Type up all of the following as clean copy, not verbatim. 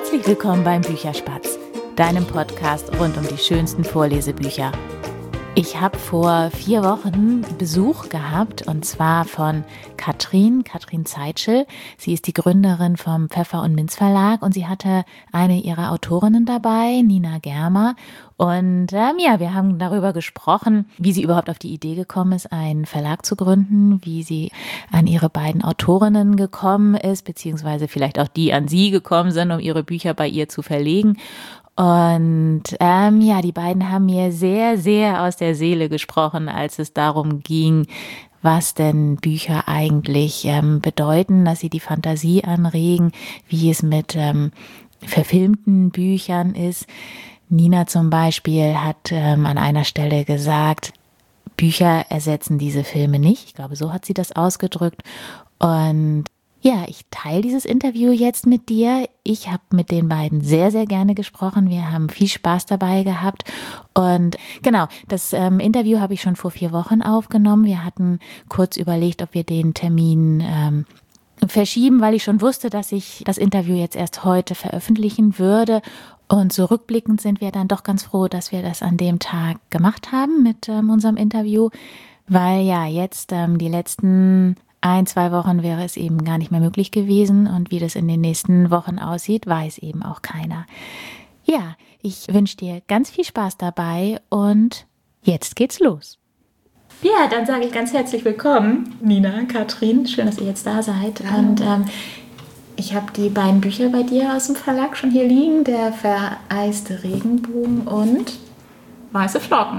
Herzlich willkommen beim Bücherspatz, deinem Podcast rund um die schönsten Vorlesebücher. Ich habe vor 4 Wochen Besuch gehabt und zwar von Katrin Zeitschel. Sie ist die Gründerin vom Pfeffer und Minz Verlag und sie hatte eine ihrer Autorinnen dabei, Nina Germer. Und wir haben darüber gesprochen, wie sie überhaupt auf die Idee gekommen ist, einen Verlag zu gründen, wie sie an ihre beiden Autorinnen gekommen ist, beziehungsweise vielleicht auch die an sie gekommen sind, um ihre Bücher bei ihr zu verlegen. Und die beiden haben mir sehr, sehr aus der Seele gesprochen, als es darum ging, was denn Bücher eigentlich bedeuten, dass sie die Fantasie anregen, wie es mit verfilmten Büchern ist. Nina zum Beispiel hat an einer Stelle gesagt, Bücher ersetzen diese Filme nicht. Ich glaube, so hat sie das ausgedrückt. Und ja, ich teile dieses Interview jetzt mit dir. Ich habe mit den beiden sehr, sehr gerne gesprochen. Wir haben viel Spaß dabei gehabt. Und genau, das Interview habe ich schon vor 4 Wochen aufgenommen. Wir hatten kurz überlegt, ob wir den Termin verschieben, weil ich schon wusste, dass ich das Interview jetzt erst heute veröffentlichen würde. Und so rückblickend sind wir dann doch ganz froh, dass wir das an dem Tag gemacht haben mit unserem Interview, weil ja jetzt die letzten 1-2 Wochen wäre es eben gar nicht mehr möglich gewesen und wie das in den nächsten Wochen aussieht, weiß eben auch keiner. Ja, ich wünsche dir ganz viel Spaß dabei und jetzt geht's los. Ja, dann sage ich ganz herzlich willkommen, Nina, Katrin, schön, dass ihr jetzt da seid. Ja. Und ich habe die beiden Bücher bei dir aus dem Verlag schon hier liegen, der vereiste Regenbogen und weiße Flocken.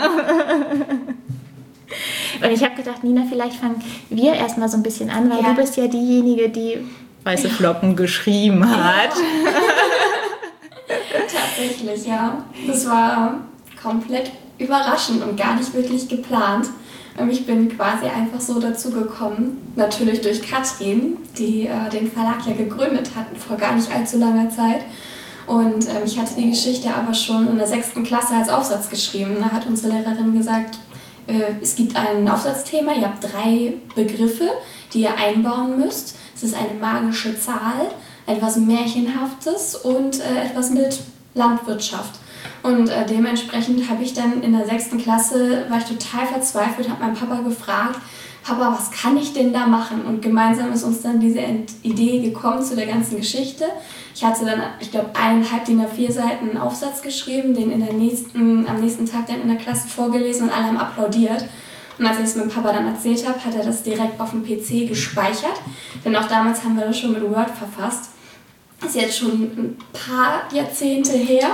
Und ich habe gedacht, Nina, vielleicht fangen wir erstmal so ein bisschen an, weil du bist ja diejenige, die weiße Flocken geschrieben hat. Tatsächlich, ja. Das war komplett überraschend und gar nicht wirklich geplant. Ich bin quasi einfach so dazu gekommen, natürlich durch Katrin, die den Verlag ja gegründet hat vor gar nicht allzu langer Zeit. Und ich hatte die Geschichte aber schon in der 6. Klasse als Aufsatz geschrieben. Da hat unsere Lehrerin gesagt, es gibt ein Aufsatzthema, ihr habt 3 Begriffe, die ihr einbauen müsst. Es ist eine magische Zahl, etwas Märchenhaftes und etwas mit Landwirtschaft. Und dementsprechend habe ich dann in der 6. Klasse, war ich total verzweifelt, habe meinen Papa gefragt, Papa, was kann ich denn da machen? Und gemeinsam ist uns dann diese Idee gekommen zu der ganzen Geschichte. Ich hatte dann, ich glaube, 1,5 DIN A4 Seiten Aufsatz geschrieben, den am nächsten Tag dann in der Klasse vorgelesen und alle haben applaudiert. Und als ich es meinem Papa dann erzählt habe, hat er das direkt auf dem PC gespeichert. Denn auch damals haben wir das schon mit Word verfasst. Das ist jetzt schon ein paar Jahrzehnte her.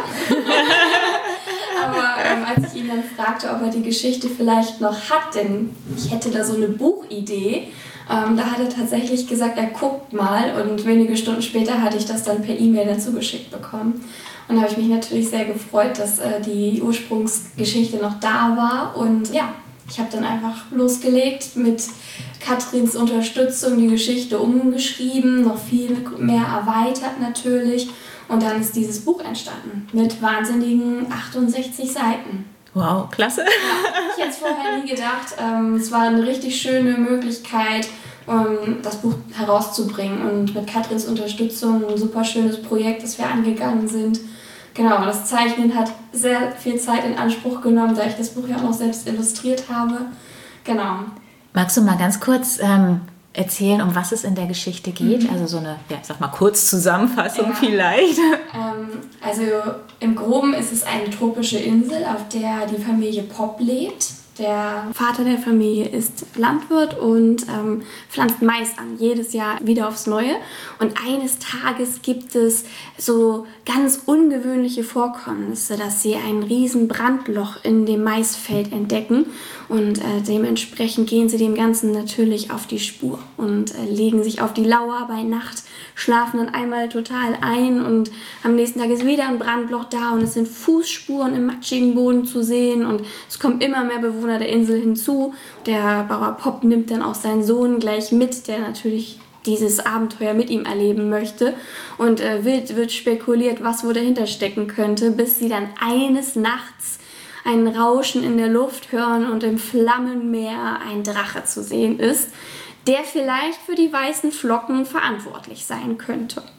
Aber als ich ihn dann fragte, ob er die Geschichte vielleicht noch hat, denn ich hätte da so eine Buchidee, da hat er tatsächlich gesagt, er guckt mal, und wenige Stunden später hatte ich das dann per E-Mail dazu geschickt bekommen. Und da habe ich mich natürlich sehr gefreut, dass die Ursprungsgeschichte noch da war. Und ja, ich habe dann einfach losgelegt, mit Katrins Unterstützung die Geschichte umgeschrieben, noch viel mehr erweitert natürlich. Und dann ist dieses Buch entstanden mit wahnsinnigen 68 Seiten. Wow, klasse. Ja, ich hätte es vorher nie gedacht. Es war eine richtig schöne Möglichkeit, das Buch herauszubringen. Und mit Katrins Unterstützung ein super schönes Projekt, das wir angegangen sind. Genau, das Zeichnen hat sehr viel Zeit in Anspruch genommen, da ich das Buch ja auch noch selbst illustriert habe. Genau. Magst du mal ganz kurz erzählen, um was es in der Geschichte geht? Also so eine, Kurzzusammenfassung vielleicht. Also im Groben ist es eine tropische Insel, auf der die Familie Pop lebt. Der Vater der Familie ist Landwirt und pflanzt Mais an, jedes Jahr wieder aufs Neue. Und eines Tages gibt es so ganz ungewöhnliche Vorkommnisse, dass sie ein riesen Brandloch in dem Maisfeld entdecken. Und dementsprechend gehen sie dem Ganzen natürlich auf die Spur und legen sich auf die Lauer bei Nacht, schlafen dann einmal total ein und am nächsten Tag ist wieder ein Brandloch da und es sind Fußspuren im matschigen Boden zu sehen und es kommen immer mehr Bewohner der Insel hinzu. Der Bauer Pop nimmt dann auch seinen Sohn gleich mit, der natürlich dieses Abenteuer mit ihm erleben möchte und wild wird spekuliert, was wohl dahinter stecken könnte, bis sie dann eines Nachts ein Rauschen in der Luft hören und im Flammenmeer ein Drache zu sehen ist, der vielleicht für die weißen Flocken verantwortlich sein könnte.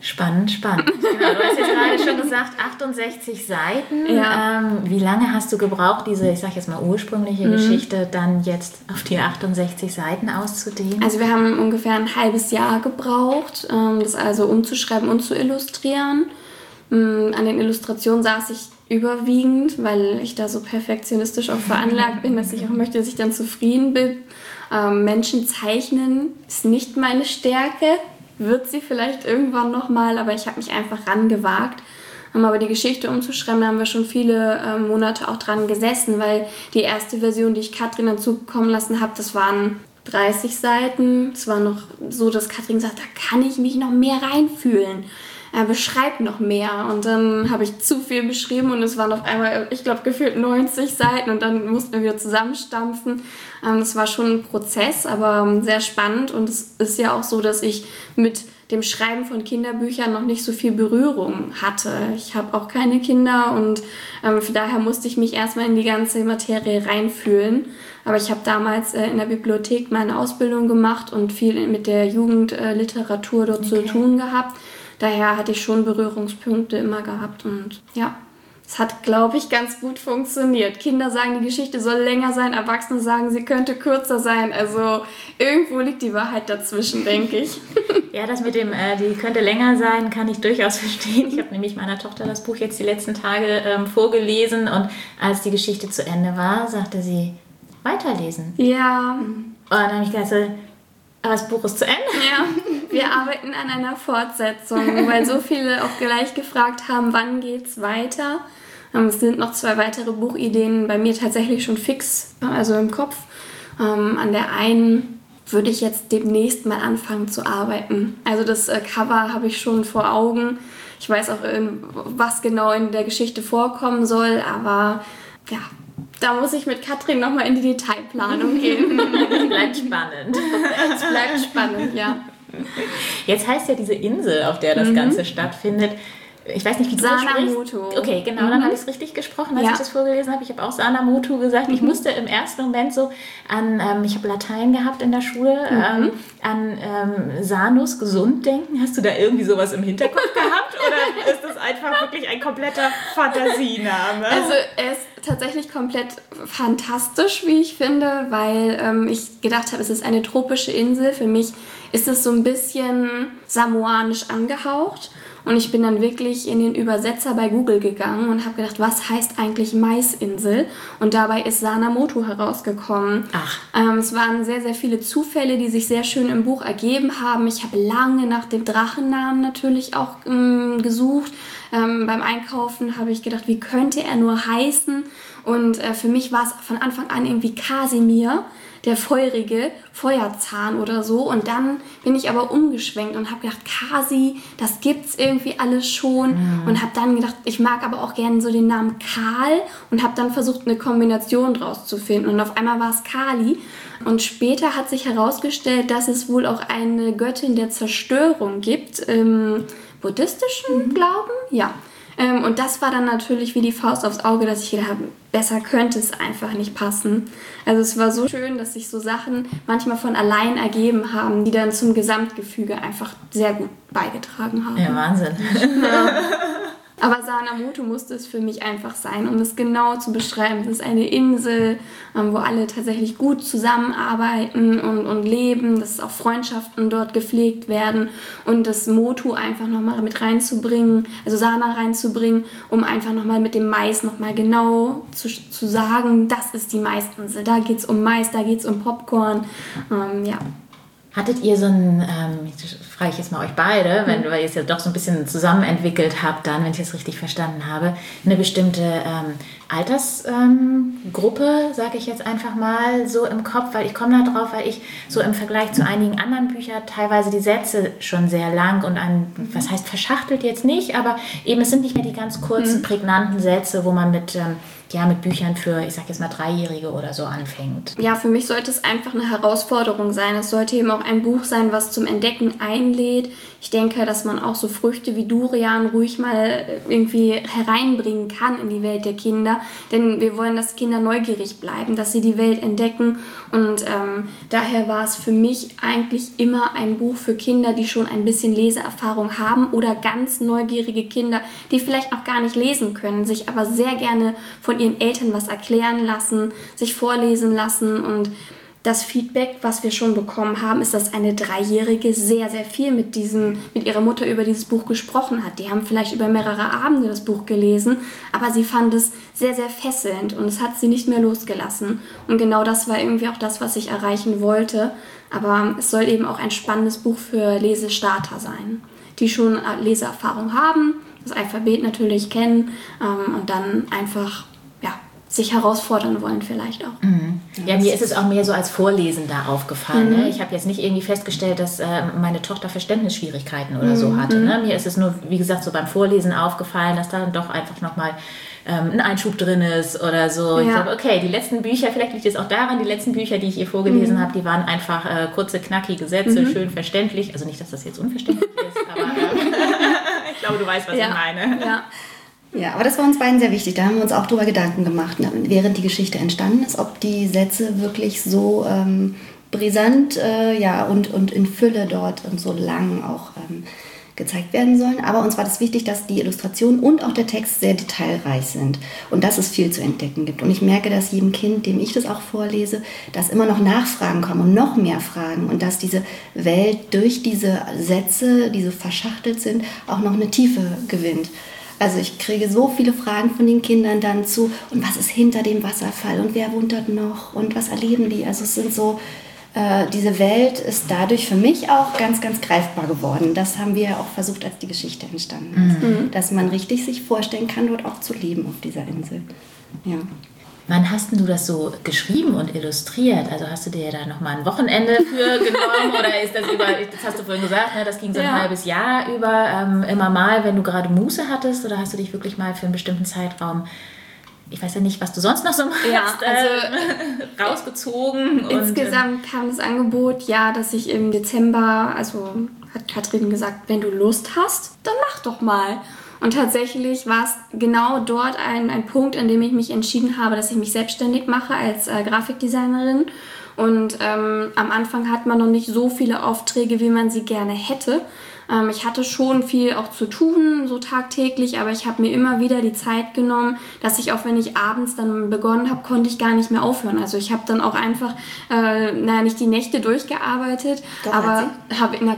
Spannend. Genau, du hast jetzt gerade schon gesagt, 68 Seiten. Ja. Wie lange hast du gebraucht, diese, ich sag jetzt mal ursprüngliche Geschichte, dann jetzt auf die 68 Seiten auszudehnen? Also wir haben ungefähr ein halbes Jahr gebraucht, das also umzuschreiben und zu illustrieren. An den Illustrationen saß ich überwiegend, weil ich da so perfektionistisch auch veranlagt bin, dass ich auch möchte, dass ich dann zufrieden bin. Menschen zeichnen ist nicht meine Stärke. Wird sie vielleicht irgendwann nochmal, aber ich habe mich einfach rangewagt. Aber die Geschichte umzuschreiben, da haben wir schon viele Monate auch dran gesessen, weil die erste Version, die ich Katrin dann zukommen lassen habe, das waren 30 Seiten. Es war noch so, dass Katrin sagt, da kann ich mich noch mehr reinfühlen. Beschreibt noch mehr. Und dann habe ich zu viel beschrieben und es waren auf einmal, ich glaube, gefühlt 90 Seiten und dann mussten wir wieder zusammenstampfen. Das war schon ein Prozess, aber sehr spannend und es ist ja auch so, dass ich mit dem Schreiben von Kinderbüchern noch nicht so viel Berührung hatte. Ich habe auch keine Kinder und von daher musste ich mich erstmal in die ganze Materie reinfühlen. Aber ich habe damals in der Bibliothek meine Ausbildung gemacht und viel mit der Jugendliteratur dort zu tun gehabt. Daher hatte ich schon Berührungspunkte immer gehabt und ja, es hat, glaube ich, ganz gut funktioniert. Kinder sagen, die Geschichte soll länger sein, Erwachsene sagen, sie könnte kürzer sein. Also irgendwo liegt die Wahrheit dazwischen, denke ich. Ja, das mit dem, die könnte länger sein, kann ich durchaus verstehen. Ich habe nämlich meiner Tochter das Buch jetzt die letzten Tage vorgelesen und als die Geschichte zu Ende war, sagte sie, weiterlesen. Ja. Und dann habe ich gedacht, aber das Buch ist zu Ende. Ja, wir arbeiten an einer Fortsetzung, weil so viele auch gleich gefragt haben, wann geht's weiter. Es sind noch 2 weitere Buchideen bei mir tatsächlich schon fix, also im Kopf. An der einen würde ich jetzt demnächst mal anfangen zu arbeiten. Also das Cover habe ich schon vor Augen. Ich weiß auch, was genau in der Geschichte vorkommen soll, aber ja, da muss ich mit Katrin nochmal in die Detailplanung gehen. Es bleibt spannend. Es bleibt spannend, ja. Jetzt heißt ja diese Insel, auf der das Ganze stattfindet, ich weiß nicht, wie du das sprichst. Sana-Motu. Okay, genau, dann habe ich es richtig gesprochen, als ich das vorgelesen habe. Ich habe auch Sana-Motu gesagt. Ich musste im ersten Moment so an, ich habe Latein gehabt in der Schule, an Sanus, gesund denken. Hast du da irgendwie sowas im Hinterkopf gehabt oder ist das einfach wirklich ein kompletter Fantasiename? Also er ist tatsächlich komplett fantastisch, wie ich finde, weil ich gedacht habe, es ist eine tropische Insel. Für mich ist es so ein bisschen samoanisch angehaucht. Und ich bin dann wirklich in den Übersetzer bei Google gegangen und habe gedacht, was heißt eigentlich Maisinsel? Und dabei ist Sana-Motu herausgekommen. Es waren sehr, sehr viele Zufälle, die sich sehr schön im Buch ergeben haben. Ich habe lange nach dem Drachennamen natürlich auch gesucht. Beim Einkaufen habe ich gedacht, wie könnte er nur heißen? Und für mich war es von Anfang an irgendwie Kasimir, der feurige Feuerzahn oder so. Und dann bin ich aber umgeschwenkt und habe gedacht, Kasi, das gibt's irgendwie alles schon. Und habe dann gedacht, ich mag aber auch gerne so den Namen Karl und habe dann versucht, eine Kombination draus zu finden. Und auf einmal war es Kali. Und später hat sich herausgestellt, dass es wohl auch eine Göttin der Zerstörung gibt, im buddhistischen Glauben, ja. Und das war dann natürlich wie die Faust aufs Auge, dass ich gedacht habe, besser könnte es einfach nicht passen. Also es war so schön, dass sich so Sachen manchmal von allein ergeben haben, die dann zum Gesamtgefüge einfach sehr gut beigetragen haben. Ja, Wahnsinn. Ja. Aber Sana-Motu musste es für mich einfach sein, um es genau zu beschreiben. Es ist eine Insel, wo alle tatsächlich gut zusammenarbeiten und leben, dass auch Freundschaften dort gepflegt werden und das Motu einfach nochmal mit reinzubringen, also Sana reinzubringen, um einfach nochmal mit dem Mais nochmal genau zu sagen, das ist die Maisinsel, da geht es um Mais, da geht es um Popcorn, ja. Hattet ihr so ein, frage ich jetzt mal euch beide, weil ihr es ja doch so ein bisschen zusammen entwickelt habt, dann, wenn ich es richtig verstanden habe, eine bestimmte Altersgruppe, sage ich jetzt einfach mal so im Kopf, weil ich komme da drauf, weil ich so im Vergleich zu einigen anderen Büchern teilweise die Sätze schon sehr lang und was heißt verschachtelt jetzt nicht, aber eben es sind nicht mehr die ganz kurzen, prägnanten Sätze, wo man mit mit Büchern für, ich sag jetzt mal, Dreijährige oder so anfängt? Ja, für mich sollte es einfach eine Herausforderung sein. Es sollte eben auch ein Buch sein, was zum Entdecken einlädt. Ich denke, dass man auch so Früchte wie Durian ruhig mal irgendwie hereinbringen kann in die Welt der Kinder. Denn wir wollen, dass Kinder neugierig bleiben, dass sie die Welt entdecken. Und daher war es für mich eigentlich immer ein Buch für Kinder, die schon ein bisschen Leseerfahrung haben oder ganz neugierige Kinder, die vielleicht noch gar nicht lesen können, sich aber sehr gerne von ihren Eltern was erklären lassen, sich vorlesen lassen. Und das Feedback, was wir schon bekommen haben, ist, dass eine Dreijährige sehr, sehr viel mit ihrer Mutter über dieses Buch gesprochen hat. Die haben vielleicht über mehrere Abende das Buch gelesen, aber sie fand es sehr, sehr fesselnd und es hat sie nicht mehr losgelassen. Und genau das war irgendwie auch das, was ich erreichen wollte. Aber es soll eben auch ein spannendes Buch für Lesestarter sein, die schon Leseerfahrung haben, das Alphabet natürlich kennen und dann einfach sich herausfordern wollen vielleicht auch. Mhm. Ja, mir ist es auch mehr so als Vorlesen da aufgefallen. Ne? Ich habe jetzt nicht irgendwie festgestellt, dass meine Tochter Verständnisschwierigkeiten oder so hatte. Ne? Mir ist es nur, wie gesagt, so beim Vorlesen aufgefallen, dass da dann doch einfach nochmal ein Einschub drin ist oder so. Ja. Ich glaube, okay, die letzten Bücher, vielleicht liegt es auch daran, die letzten Bücher, die ich ihr vorgelesen habe, die waren einfach kurze, knackige Sätze, schön verständlich. Also nicht, dass das jetzt unverständlich ist, aber ich glaube, du weißt, was ich meine. Ja. Ja, aber das war uns beiden sehr wichtig. Da haben wir uns auch drüber Gedanken gemacht, während die Geschichte entstanden ist, ob die Sätze wirklich so brisant und in Fülle dort und so lang auch gezeigt werden sollen. Aber uns war das wichtig, dass die Illustration und auch der Text sehr detailreich sind und dass es viel zu entdecken gibt. Und ich merke, dass jedem Kind, dem ich das auch vorlese, dass immer noch Nachfragen kommen und noch mehr Fragen und dass diese Welt durch diese Sätze, die so verschachtelt sind, auch noch eine Tiefe gewinnt. Also ich kriege so viele Fragen von den Kindern dann zu, und was ist hinter dem Wasserfall und wer wohnt dort noch und was erleben die? Also es sind so, diese Welt ist dadurch für mich auch ganz, ganz greifbar geworden. Das haben wir auch versucht, als die Geschichte entstanden ist. Dass man richtig sich vorstellen kann, dort auch zu leben auf dieser Insel. Ja. Wann hast denn du das so geschrieben und illustriert? Also hast du dir da nochmal ein Wochenende für genommen oder ist das das hast du vorhin gesagt, ne, das ging so ein halbes Jahr über, immer mal, wenn du gerade Muße hattest, oder hast du dich wirklich mal für einen bestimmten Zeitraum, ich weiß ja nicht, was du sonst noch so machst, rausgezogen? Insgesamt kam das Angebot, dass ich im Dezember, also hat Katrin gesagt, wenn du Lust hast, dann mach doch mal. Und tatsächlich war es genau dort ein Punkt, an dem ich mich entschieden habe, dass ich mich selbstständig mache als Grafikdesignerin. Und am Anfang hat man noch nicht so viele Aufträge, wie man sie gerne hätte. Ich hatte schon viel auch zu tun, so tagtäglich, aber ich habe mir immer wieder die Zeit genommen, dass ich auch, wenn ich abends dann begonnen habe, konnte ich gar nicht mehr aufhören. Also ich habe dann auch einfach, nicht die Nächte durchgearbeitet, doch, aber habe ich.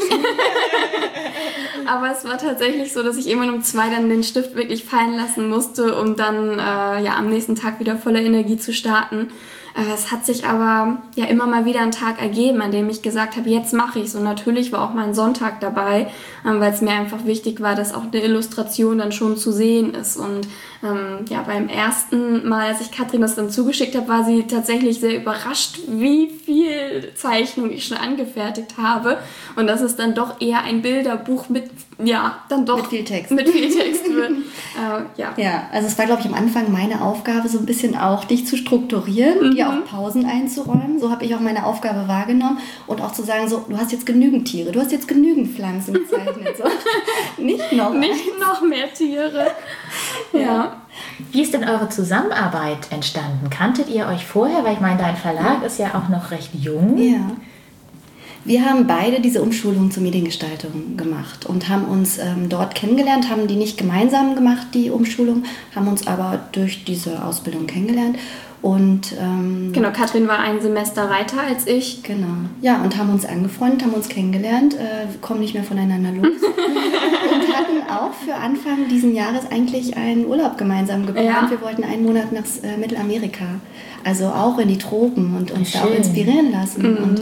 Aber es war tatsächlich so, dass ich irgendwann um 2 dann den Stift wirklich fallen lassen musste, um dann am nächsten Tag wieder voller Energie zu starten. Es hat sich aber immer mal wieder ein Tag ergeben, an dem ich gesagt habe, jetzt mache ich es. Und natürlich war auch mal ein Sonntag dabei, weil es mir einfach wichtig war, dass auch eine Illustration dann schon zu sehen ist. Und beim ersten Mal, als ich Katrin das dann zugeschickt habe, war sie tatsächlich sehr überrascht, wie viel Zeichnung ich schon angefertigt habe. Und dass es dann doch eher ein Bilderbuch mit viel Text wird. Also es war, glaube ich, am Anfang meine Aufgabe, so ein bisschen auch dich zu strukturieren, dir auch Pausen einzuräumen. So habe ich auch meine Aufgabe wahrgenommen und auch zu sagen, so, du hast jetzt genügend Tiere, du hast jetzt genügend Pflanzen gezeichnet. So. Nicht noch mehr Tiere. Ja. Wie ist denn eure Zusammenarbeit entstanden? Kanntet ihr euch vorher? Weil ich meine, dein Verlag ist ja auch noch recht jung. Ja. Wir haben beide diese Umschulung zur Mediengestaltung gemacht und haben uns dort kennengelernt, haben die nicht gemeinsam gemacht, die Umschulung, haben uns aber durch diese Ausbildung kennengelernt. Und, genau, Katrin war ein Semester weiter als ich. Genau, ja, und haben uns angefreundet, haben uns kennengelernt, kommen nicht mehr voneinander los. Und hatten auch für Anfang diesen Jahres eigentlich einen Urlaub gemeinsam geplant. Ja. Wir wollten einen Monat nach Mittelamerika, also auch in die Tropen und uns da auch inspirieren lassen. Und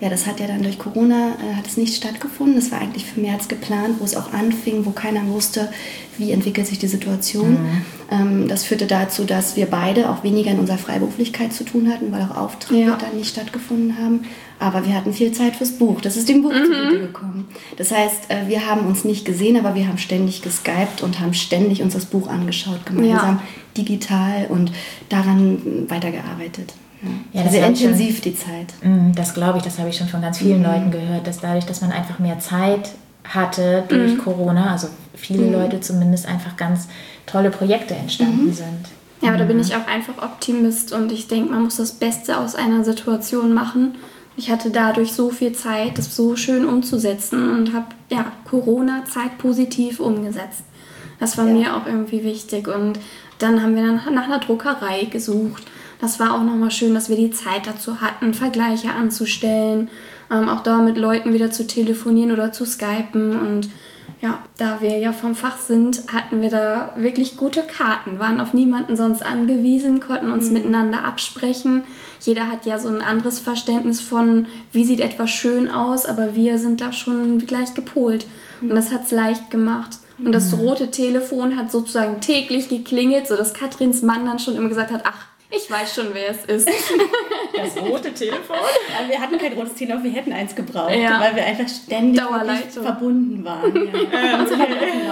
Ja, das hat ja dann durch Corona hat es nicht stattgefunden. Das war eigentlich für März geplant, wo es auch anfing, wo keiner wusste, wie entwickelt sich die Situation. Das führte dazu, dass wir beide auch weniger in unserer Freiberuflichkeit zu tun hatten, weil auch Aufträge dann nicht stattgefunden haben. Aber wir hatten viel Zeit fürs Buch. Das ist dem Buch zugute gekommen. Das heißt, wir haben uns nicht gesehen, aber wir haben ständig geskypt und haben ständig uns das Buch angeschaut, gemeinsam, digital und daran weitergearbeitet. Ja, sehr intensiv die Zeit. Das glaube ich, das habe ich schon von ganz vielen Leuten gehört, dass dadurch, dass man einfach mehr Zeit hatte durch Corona, also viele Leute zumindest, einfach ganz tolle Projekte entstanden sind. Ja, aber da bin ich auch einfach Optimist und ich denke, man muss das Beste aus einer Situation machen. Ich hatte dadurch so viel Zeit, das so schön umzusetzen und habe Corona-Zeit positiv umgesetzt. Das war mir auch irgendwie wichtig und dann haben wir dann nach einer Druckerei gesucht. Das war auch nochmal schön, dass wir die Zeit dazu hatten, Vergleiche anzustellen, auch da mit Leuten wieder zu telefonieren oder zu skypen. Und ja, da wir ja vom Fach sind, hatten wir da wirklich gute Karten, waren auf niemanden sonst angewiesen, konnten uns miteinander absprechen. Jeder hat ja so ein anderes Verständnis von, wie sieht etwas schön aus, aber wir sind da schon gleich gepolt. Und das hat es leicht gemacht. Und das rote Telefon hat sozusagen täglich geklingelt, sodass Katrins Mann dann schon immer gesagt hat, ach, ich weiß schon, wer es ist. Das rote Telefon? Also wir hatten kein rotes Telefon, wir hätten eins gebraucht, weil wir einfach ständig verbunden waren. Ja. zu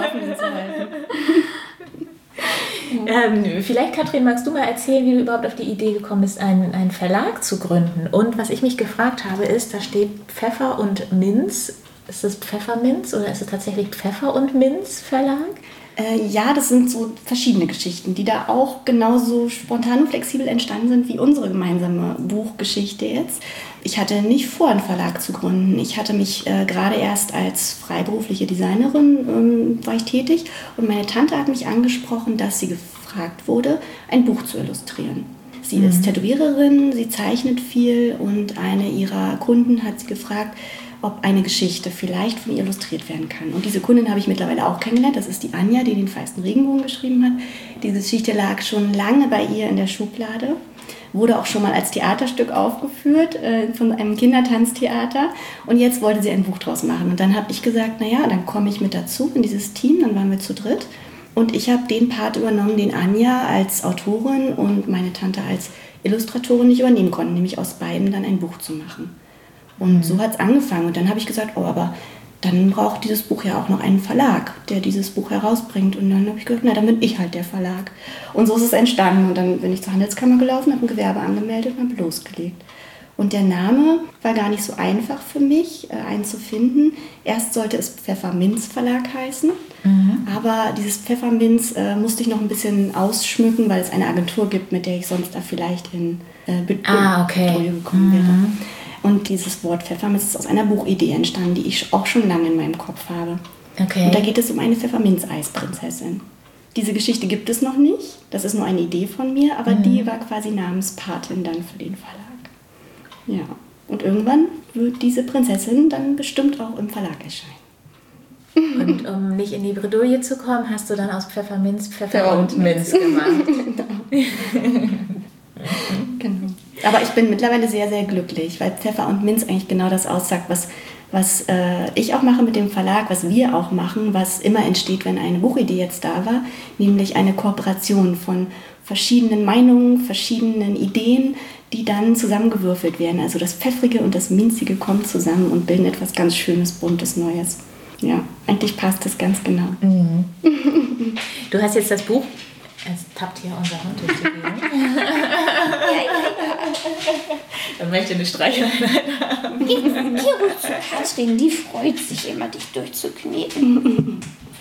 halten. Vielleicht, Katrin, magst du mal erzählen, wie du überhaupt auf die Idee gekommen bist, einen Verlag zu gründen? Und was ich mich gefragt habe, ist, da steht Pfeffer und Minz. Ist das Pfefferminz oder ist es tatsächlich Pfeffer und Minz Verlag? Ja, das sind so verschiedene Geschichten, die da auch genauso spontan und flexibel entstanden sind wie unsere gemeinsame Buchgeschichte jetzt. Ich hatte nicht vor, einen Verlag zu gründen. Ich hatte mich gerade erst als freiberufliche Designerin war ich tätig und meine Tante hat mich angesprochen, dass sie gefragt wurde, ein Buch zu illustrieren. Sie ist Tätowiererin, sie zeichnet viel und eine ihrer Kunden hat sie gefragt, ob eine Geschichte vielleicht von ihr illustriert werden kann. Und diese Kundin habe ich mittlerweile auch kennengelernt. Das ist die Anja, die den feisten Regenbogen geschrieben hat. Diese Geschichte lag schon lange bei ihr in der Schublade. Wurde auch schon mal als Theaterstück aufgeführt von einem Kindertanztheater. Und jetzt wollte sie ein Buch draus machen. Und dann habe ich gesagt, naja, dann komme ich mit dazu in dieses Team. Dann waren wir zu dritt. Und ich habe den Part übernommen, den Anja als Autorin und meine Tante als Illustratorin nicht übernehmen konnten. Nämlich aus beiden dann ein Buch zu machen. Und so hat es angefangen. Und dann habe ich gesagt, aber dann braucht dieses Buch ja auch noch einen Verlag, der dieses Buch herausbringt. Und dann habe ich gesagt, dann bin ich halt der Verlag. Und so ist es entstanden. Und dann bin ich zur Handelskammer gelaufen, habe ein Gewerbe angemeldet und habe losgelegt. Und der Name war gar nicht so einfach für mich, einen zu finden. Erst sollte es Pfefferminz Verlag heißen. Aber dieses Pfefferminz musste ich noch ein bisschen ausschmücken, weil es eine Agentur gibt, mit der ich sonst da vielleicht in Bredouille gekommen wäre. Und dieses Wort Pfefferminz ist aus einer Buchidee entstanden, die ich auch schon lange in meinem Kopf habe. Okay. Und da geht es um eine Pfefferminz-Eisprinzessin. Diese Geschichte gibt es noch nicht, das ist nur eine Idee von mir, aber die war quasi Namenspatin dann für den Verlag. Ja, und irgendwann wird diese Prinzessin dann bestimmt auch im Verlag erscheinen. Und um nicht in die Bredouille zu kommen, hast du dann aus Pfefferminz Pfeffer und Minz gemacht. Genau. Aber ich bin mittlerweile sehr, sehr glücklich, weil Pfeffer und Minz eigentlich genau das aussagt, was ich auch mache mit dem Verlag, was wir auch machen, was immer entsteht, wenn eine Buchidee jetzt da war, nämlich eine Kooperation von verschiedenen Meinungen, verschiedenen Ideen, die dann zusammengewürfelt werden. Also das Pfeffrige und das Minzige kommen zusammen und bilden etwas ganz Schönes, Buntes, Neues. Ja, eigentlich passt das ganz genau. Du hast jetzt das Buch. Es tappt hier unser Hund durch die Gegend. Dann möchte ich eine Streicheleinheit haben. Geh ruhig zu Katrin, die freut sich immer, dich durchzukneten.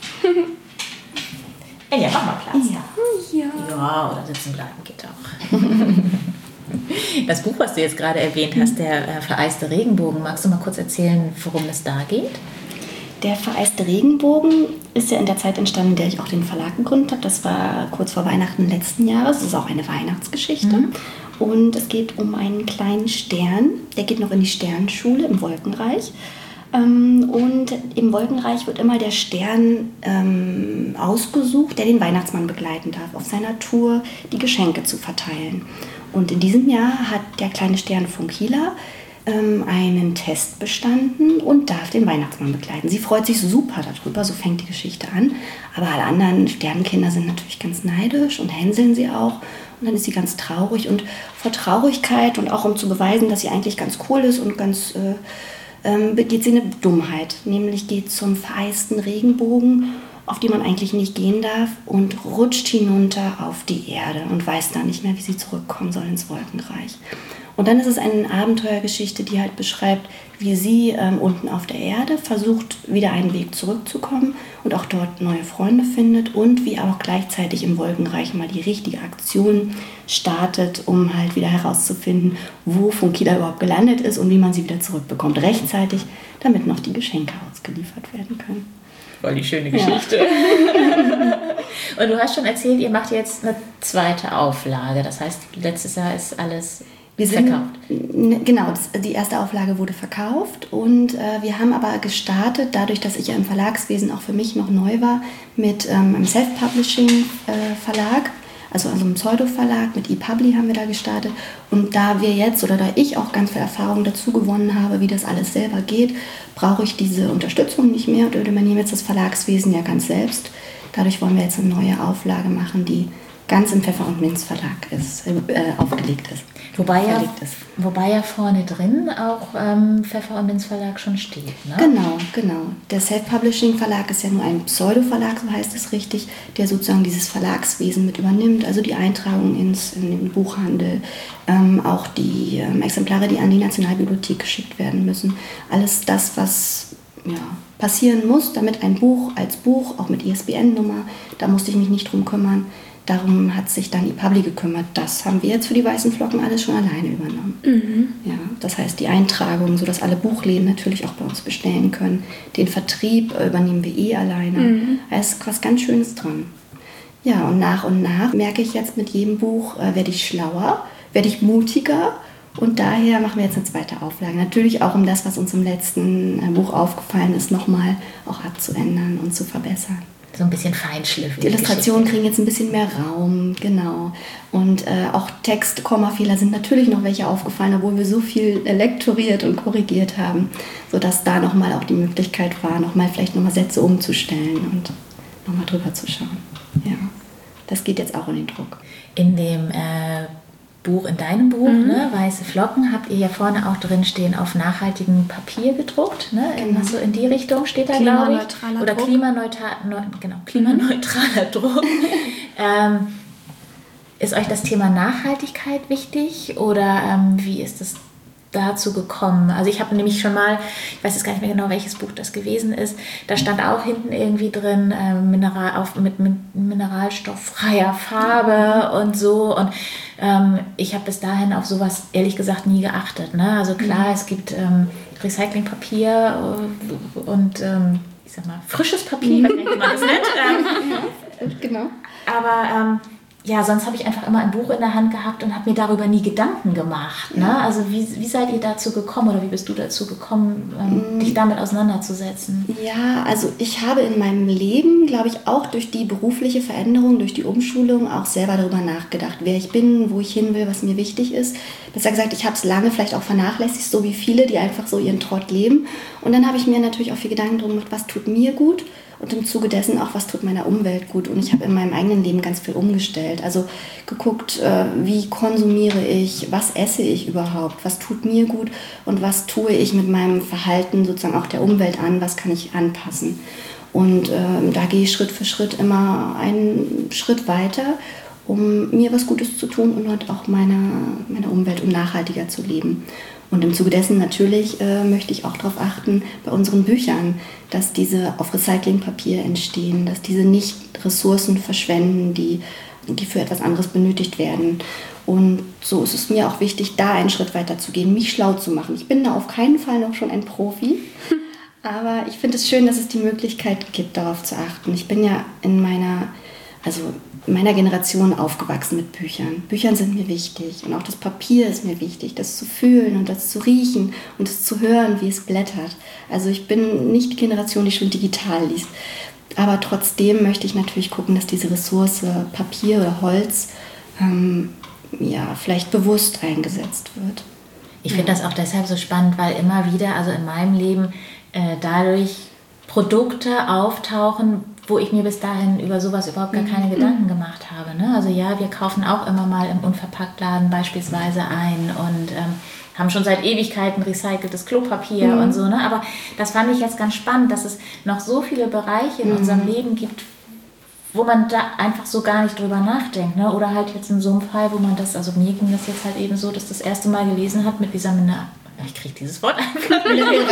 Ja, mach mal Platz. Ja, oder sitzen bleiben geht auch. Das Buch, was du jetzt gerade erwähnt hast, der vereiste Regenbogen, magst du mal kurz erzählen, worum es da geht? Der vereiste Regenbogen ist ja in der Zeit entstanden, in der ich auch den Verlag gegründet habe. Das war kurz vor Weihnachten letzten Jahres. Das ist auch eine Weihnachtsgeschichte. Und es geht um einen kleinen Stern. Der geht noch in die Sternschule im Wolkenreich. Und im Wolkenreich wird immer der Stern ausgesucht, der den Weihnachtsmann begleiten darf, auf seiner Tour die Geschenke zu verteilen. Und in diesem Jahr hat der kleine Stern Funkila einen Test bestanden und darf den Weihnachtsmann begleiten. Sie freut sich super darüber, so fängt die Geschichte an. Aber alle anderen Sternenkinder sind natürlich ganz neidisch und hänseln sie auch. Und dann ist sie ganz traurig. Und vor Traurigkeit und auch um zu beweisen, dass sie eigentlich ganz cool ist und ganz begeht sie eine Dummheit. Nämlich geht zum vereisten Regenbogen, auf die man eigentlich nicht gehen darf, und rutscht hinunter auf die Erde und weiß dann nicht mehr, wie sie zurückkommen soll ins Wolkenreich. Und dann ist es eine Abenteuergeschichte, die halt beschreibt, wie sie unten auf der Erde versucht, wieder einen Weg zurückzukommen und auch dort neue Freunde findet und wie auch gleichzeitig im Wolkenreich mal die richtige Aktion startet, um halt wieder herauszufinden, wo Funkida überhaupt gelandet ist und wie man sie wieder zurückbekommt, rechtzeitig, damit noch die Geschenke ausgeliefert werden können. Voll die schöne Geschichte. Ja. Und du hast schon erzählt, ihr macht jetzt eine zweite Auflage. Das heißt, letztes Jahr ist alles verkauft. Genau, die erste Auflage wurde verkauft und wir haben aber gestartet, dadurch, dass ich ja im Verlagswesen auch für mich noch neu war, mit einem Self-Publishing-Verlag, also einem Pseudo-Verlag, mit ePubli haben wir da gestartet. Und da ich auch ganz viel Erfahrung dazu gewonnen habe, wie das alles selber geht, brauche ich diese Unterstützung nicht mehr und übernehme jetzt das Verlagswesen ja ganz selbst. Dadurch wollen wir jetzt eine neue Auflage machen, die ganz im Pfeffer und Minz Verlag aufgelegt ist. Wobei ja vorne drin auch Pfeffer und Minz Verlag schon steht. Ne? Genau. Der Self-Publishing Verlag ist ja nur ein Pseudo-Verlag, so heißt es richtig, der sozusagen dieses Verlagswesen mit übernimmt, also die Eintragung in den Buchhandel, auch die Exemplare, die an die Nationalbibliothek geschickt werden müssen. Alles das, was passieren muss, damit ein Buch als Buch, auch mit ISBN-Nummer, da musste ich mich nicht drum kümmern. Darum hat sich dann ePubli gekümmert. Das haben wir jetzt für die Weißen Flocken alles schon alleine übernommen. Ja, das heißt, die Eintragung, sodass alle Buchläden natürlich auch bei uns bestellen können. Den Vertrieb übernehmen wir alleine. Da ist was ganz Schönes dran. Ja, und nach merke ich jetzt, mit jedem Buch werde ich schlauer, werde ich mutiger. Und daher machen wir jetzt eine zweite Auflage. Natürlich auch, um das, was uns im letzten Buch aufgefallen ist, nochmal auch abzuändern und zu verbessern. So ein bisschen feinschliffig. Die Illustrationen kriegen jetzt ein bisschen mehr Raum, genau. Und auch Text, Kommafehler sind natürlich noch welche aufgefallen, obwohl wir so viel lektoriert und korrigiert haben, sodass da nochmal auch die Möglichkeit war, vielleicht nochmal Sätze umzustellen und nochmal drüber zu schauen. Ja, das geht jetzt auch in den Druck. In dem in deinem Buch, ne, Weiße Flocken, habt ihr ja vorne auch drin stehen, auf nachhaltigem Papier gedruckt, ne? Genau. So in die Richtung steht da, glaube ich. Oder klimaneutraler Druck. Ist euch das Thema Nachhaltigkeit wichtig oder wie ist das dazu gekommen? Also ich habe nämlich schon mal, ich weiß jetzt gar nicht mehr genau, welches Buch das gewesen ist, da stand auch hinten irgendwie drin, mit mineralstofffreier Farbe und so, und ich habe bis dahin auf sowas ehrlich gesagt nie geachtet. Ne? Also klar, es gibt Recyclingpapier und ich sag mal frisches Papier, wie man das nennt. Genau. Aber sonst habe ich einfach immer ein Buch in der Hand gehabt und habe mir darüber nie Gedanken gemacht. Ne? Also wie seid ihr dazu gekommen oder wie bist du dazu gekommen, dich damit auseinanderzusetzen? Ja, also ich habe in meinem Leben, glaube ich, auch durch die berufliche Veränderung, durch die Umschulung auch selber darüber nachgedacht, wer ich bin, wo ich hin will, was mir wichtig ist. Besser gesagt, ich habe es lange vielleicht auch vernachlässigt, so wie viele, die einfach so ihren Trott leben. Und dann habe ich mir natürlich auch viel Gedanken darüber gemacht, was tut mir gut? Und im Zuge dessen auch, was tut meiner Umwelt gut. Und ich habe in meinem eigenen Leben ganz viel umgestellt. Also geguckt, wie konsumiere ich, was esse ich überhaupt, was tut mir gut und was tue ich mit meinem Verhalten sozusagen auch der Umwelt an, was kann ich anpassen. Und da gehe ich Schritt für Schritt immer einen Schritt weiter, um mir was Gutes zu tun und halt auch meiner Umwelt, um nachhaltiger zu leben. Und im Zuge dessen natürlich möchte ich auch darauf achten, bei unseren Büchern, dass diese auf Recyclingpapier entstehen, dass diese nicht Ressourcen verschwenden, die für etwas anderes benötigt werden. Und so ist es mir auch wichtig, da einen Schritt weiter zu gehen, mich schlau zu machen. Ich bin da auf keinen Fall noch schon ein Profi, aber ich finde es schön, dass es die Möglichkeit gibt, darauf zu achten. Ich bin ja in meiner Generation aufgewachsen mit Büchern. Büchern sind mir wichtig und auch das Papier ist mir wichtig, das zu fühlen und das zu riechen und das zu hören, wie es blättert. Also ich bin nicht die Generation, die schon digital liest. Aber trotzdem möchte ich natürlich gucken, dass diese Ressource Papier oder Holz vielleicht bewusst eingesetzt wird. Ich finde das auch deshalb so spannend, weil immer wieder, also in meinem Leben, dadurch Produkte auftauchen, wo ich mir bis dahin über sowas überhaupt gar keine Gedanken gemacht habe. Ne? Also ja, wir kaufen auch immer mal im Unverpacktladen beispielsweise ein und haben schon seit Ewigkeiten recyceltes Klopapier und so. Ne? Aber das fand ich jetzt ganz spannend, dass es noch so viele Bereiche in unserem Leben gibt, wo man da einfach so gar nicht drüber nachdenkt. Ne? Oder halt jetzt in so einem Fall, wo man das, also mir ging das jetzt halt eben so, dass das erste Mal gelesen hat mit dieser ich kriege dieses Wort einfach.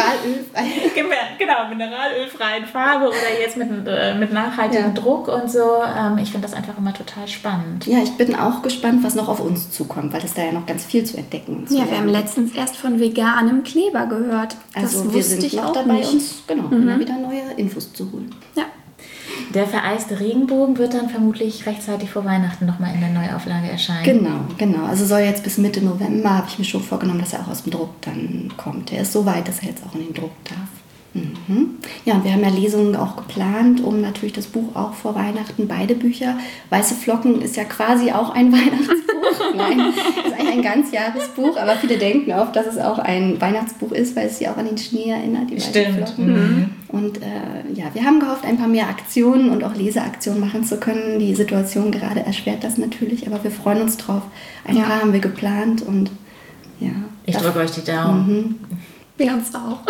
Mineralölfreien Farbe oder jetzt mit nachhaltigem Druck und so. Ich finde das einfach immer total spannend. Ja, ich bin auch gespannt, was noch auf uns zukommt, weil es da ja noch ganz viel zu entdecken ist. Ja, wir haben letztens erst von veganem Kleber gehört. Also wir sind noch dabei, uns immer wieder neue Infos zu holen. Ja. Der vereiste Regenbogen wird dann vermutlich rechtzeitig vor Weihnachten nochmal in der Neuauflage erscheinen. Genau. Also soll jetzt bis Mitte November, habe ich mir schon vorgenommen, dass er auch aus dem Druck dann kommt. Er ist so weit, dass er jetzt auch in den Druck darf. Ja, und wir haben ja Lesungen auch geplant, um natürlich das Buch auch vor Weihnachten, beide Bücher. Weiße Flocken ist ja quasi auch ein Weihnachtsbuch. Nein, ist eigentlich ein Ganzjahresbuch, aber viele denken oft, dass es auch ein Weihnachtsbuch ist, weil es sie auch an den Schnee erinnert, die weißen Flocken. Und wir haben gehofft, ein paar mehr Aktionen und auch Leseaktionen machen zu können. Die Situation gerade erschwert das natürlich, aber wir freuen uns drauf. Ein paar haben wir geplant und ja. Ich drücke euch die Daumen. Wir uns auch.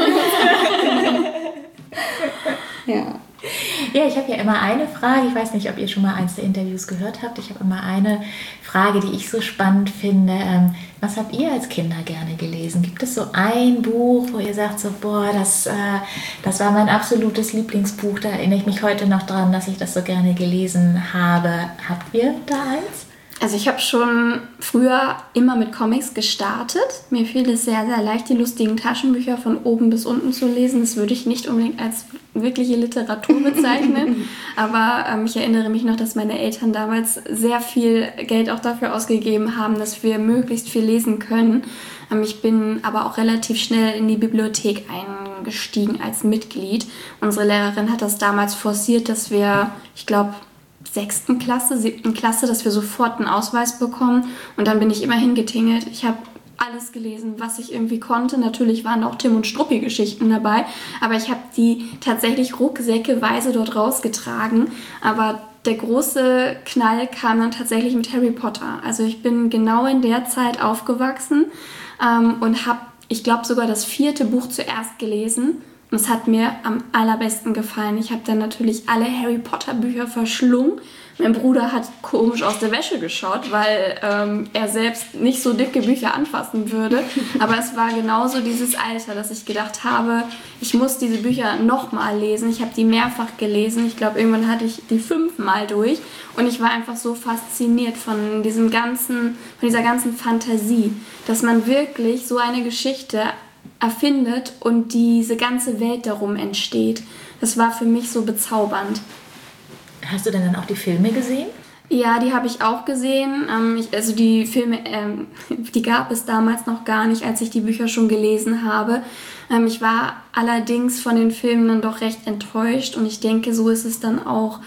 Ja, ich habe ja immer eine Frage. Ich weiß nicht, ob ihr schon mal eins der Interviews gehört habt. Ich habe immer eine Frage, die ich so spannend finde. Was habt ihr als Kinder gerne gelesen? Gibt es so ein Buch, wo ihr sagt, so, boah, das war mein absolutes Lieblingsbuch. Da erinnere ich mich heute noch dran, dass ich das so gerne gelesen habe. Habt ihr da eins? Also ich habe schon früher immer mit Comics gestartet. Mir fiel es sehr, sehr leicht, die lustigen Taschenbücher von oben bis unten zu lesen. Das würde ich nicht unbedingt als wirkliche Literatur bezeichnen. Aber ich erinnere mich noch, dass meine Eltern damals sehr viel Geld auch dafür ausgegeben haben, dass wir möglichst viel lesen können. Ich bin aber auch relativ schnell in die Bibliothek eingestiegen als Mitglied. Unsere Lehrerin hat das damals forciert, dass wir, ich glaube, 6. Klasse, 7. Klasse, dass wir sofort einen Ausweis bekommen. Und dann bin ich immer hingetingelt. Ich habe alles gelesen, was ich irgendwie konnte. Natürlich waren auch Tim und Struppi-Geschichten dabei, aber ich habe die tatsächlich rucksäckeweise dort rausgetragen. Aber der große Knall kam dann tatsächlich mit Harry Potter. Also ich bin genau in der Zeit aufgewachsen und habe, ich glaube, sogar das 4. Buch zuerst gelesen. Und es hat mir am allerbesten gefallen. Ich habe dann natürlich alle Harry Potter Bücher verschlungen. Mein Bruder hat komisch aus der Wäsche geschaut, weil er selbst nicht so dicke Bücher anfassen würde. Aber es war genauso dieses Alter, dass ich gedacht habe, ich muss diese Bücher nochmal lesen. Ich habe die mehrfach gelesen. Ich glaube, irgendwann hatte ich die 5-mal durch. Und ich war einfach so fasziniert von dieser ganzen Fantasie, dass man wirklich so eine Geschichte erfindet und diese ganze Welt darum entsteht. Das war für mich so bezaubernd. Hast du denn dann auch die Filme gesehen? Ja, die habe ich auch gesehen. Also die Filme, die gab es damals noch gar nicht, als ich die Bücher schon gelesen habe. Ich war allerdings von den Filmen dann doch recht enttäuscht und ich denke, so ist es dann auch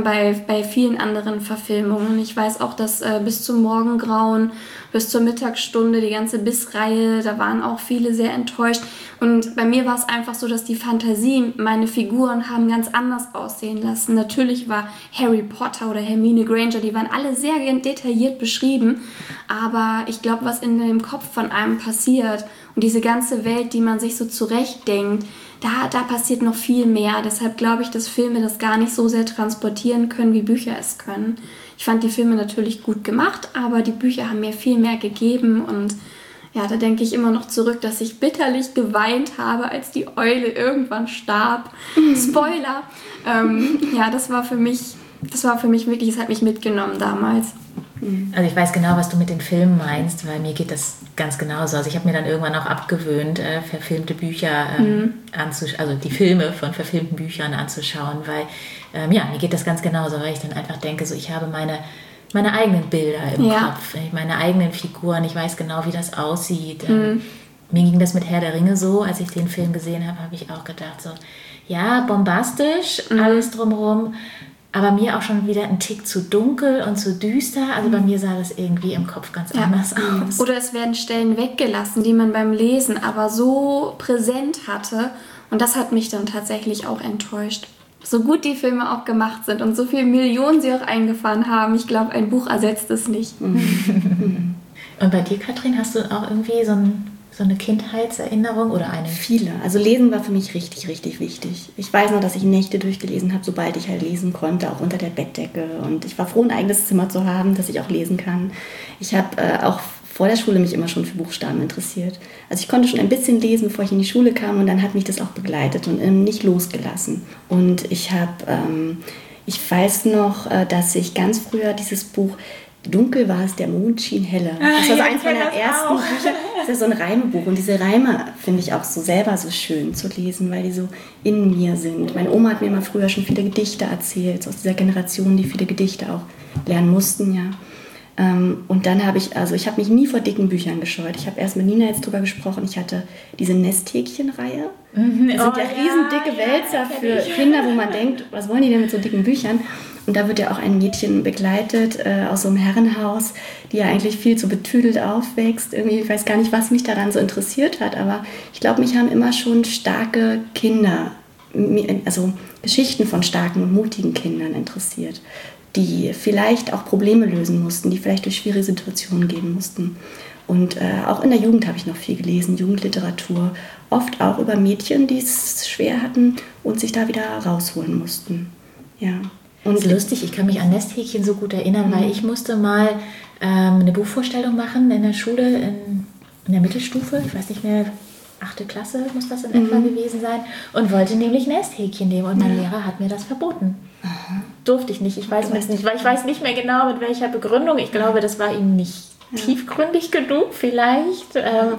bei vielen anderen Verfilmungen. Ich weiß auch, dass bis zum Morgengrauen, bis zur Mittagsstunde, die ganze Biss-Reihe, da waren auch viele sehr enttäuscht. Und bei mir war es einfach so, dass die Fantasie, meine Figuren haben ganz anders aussehen lassen. Natürlich war Harry Potter oder Hermine Granger, die waren alle sehr detailliert beschrieben. Aber ich glaube, was in dem Kopf von einem passiert und diese ganze Welt, die man sich so zurechtdenkt, da passiert noch viel mehr. Deshalb glaube ich, dass Filme das gar nicht so sehr transportieren können, wie Bücher es können. Ich fand die Filme natürlich gut gemacht, aber die Bücher haben mir viel mehr gegeben und ja, da denke ich immer noch zurück, dass ich bitterlich geweint habe, als die Eule irgendwann starb. Spoiler! Das war für mich wirklich, es hat mich mitgenommen damals. Also ich weiß genau, was du mit den Filmen meinst, weil mir geht das ganz genauso. Also ich habe mir dann irgendwann auch abgewöhnt, verfilmte Bücher anzuschauen, also die Filme von verfilmten Büchern anzuschauen, weil mir geht das ganz genauso, weil ich dann einfach denke, so ich habe meine eigenen Bilder im Kopf, meine eigenen Figuren, ich weiß genau, wie das aussieht. Mir ging das mit Herr der Ringe so, als ich den Film gesehen habe, habe ich auch gedacht, so ja, bombastisch, alles drumherum, aber mir auch schon wieder ein Tick zu dunkel und zu düster. Also bei mir sah das irgendwie im Kopf ganz anders aus. Oder es werden Stellen weggelassen, die man beim Lesen aber so präsent hatte. Und das hat mich dann tatsächlich auch enttäuscht. So gut die Filme auch gemacht sind und so viele Millionen sie auch eingefahren haben, ich glaube, ein Buch ersetzt es nicht. Und bei dir, Katrin, hast du auch irgendwie so eine Kindheitserinnerung oder eine? Viele. Also Lesen war für mich richtig, richtig wichtig. Ich weiß noch, dass ich Nächte durchgelesen habe, sobald ich halt lesen konnte, auch unter der Bettdecke. Und ich war froh, ein eigenes Zimmer zu haben, dass ich auch lesen kann. Ich habe auch vor der Schule mich immer schon für Buchstaben interessiert. Also ich konnte schon ein bisschen lesen, bevor ich in die Schule kam, und dann hat mich das auch begleitet und nicht losgelassen. Und ich weiß noch, dass ich ganz früher dieses Buch Dunkel war es, der Mond schien heller. Das war so eins meiner ersten Bücher. Das ist so ein Reimebuch. Und diese Reime finde ich auch so selber so schön zu lesen, weil die so in mir sind. Meine Oma hat mir immer früher schon viele Gedichte erzählt, so aus dieser Generation, die viele Gedichte auch lernen mussten, ja. Und dann habe ich mich nie vor dicken Büchern gescheut. Ich habe erst mit Nina jetzt drüber gesprochen. Ich hatte diese Nesthäkchen-Reihe. Das sind ja riesendicke Wälzer für Kinder, wo man denkt, was wollen die denn mit so dicken Büchern? Und da wird ja auch ein Mädchen begleitet aus so einem Herrenhaus, die ja eigentlich viel zu betüdelt aufwächst. Irgendwie, ich weiß gar nicht, was mich daran so interessiert hat, aber ich glaube, mich haben immer schon starke Kinder, also Geschichten von starken und mutigen Kindern interessiert, die vielleicht auch Probleme lösen mussten, die vielleicht durch schwierige Situationen gehen mussten. Und auch in der Jugend habe ich noch viel gelesen, Jugendliteratur, oft auch über Mädchen, die es schwer hatten und sich da wieder rausholen mussten. Ja. Und das ist lustig, ich kann mich an Nesthäkchen so gut erinnern, weil ich musste mal eine Buchvorstellung machen in der Schule, in der Mittelstufe, ich weiß nicht mehr, 8. Klasse muss das in etwa gewesen sein, und wollte nämlich Nesthäkchen nehmen, und mein Lehrer hat mir das verboten. Aha. Durfte ich nicht, ich weiß nicht, weil ich weiß nicht mehr genau, mit welcher Begründung. Ich glaube, das war ihm nicht tiefgründig genug, vielleicht.